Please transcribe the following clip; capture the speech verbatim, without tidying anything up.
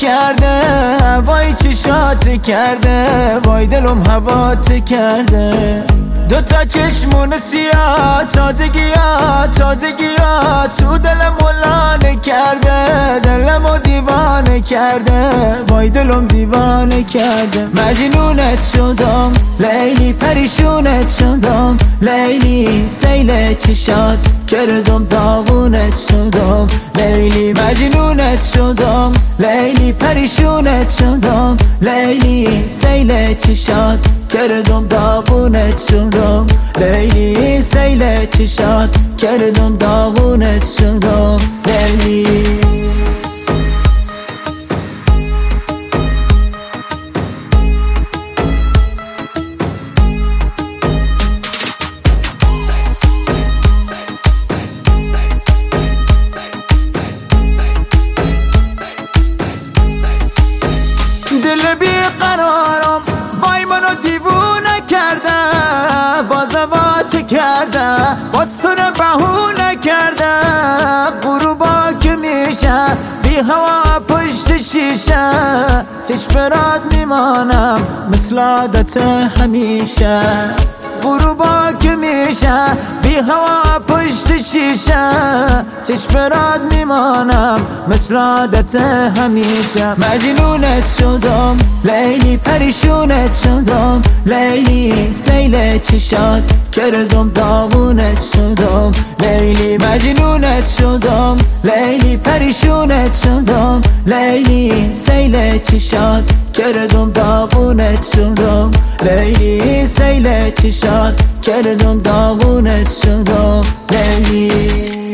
کرده، وای چشات کرده، وای دلم هوات کرده. دو تا چشمون سیاه، تازگیات تازگیات تو دلم ولانه کرده، دلمو دیوانه کرده، وای دلم دیوانه کرده. مجنونت شدم لیلی، پریشونت شدم لیلی، سیل چشات کردم داغونت شدم لیلی. مجنونت شدم لیلی، پریشونت شدم لیلی، سیل چشات کردم داغونت شدم لیلی، سیل چشات کردم داغونت شدم لیلی. دل بیقرارم وای منو دیوونه کرده، بازوات کرده، باسونه بهونه کرده. غروبا که میشه بی هوا پشت شیشه، چشم رات میمانم مثل عادت همیشه. غروبا که میشه بی هوا پشت شیشه، چشم رات میمانم مثل عادت همیشه. مجنونت شدم لیلی، پریشونت شدم لیلی، سیل چشات کردم داغونت شدم لیلی. مجنونت شدم لیلی، پریشونت شدم لیلی، سیل چشات کردم داغونت شدم لیلی، سیل چشات کردم داغونت شدم لیلی.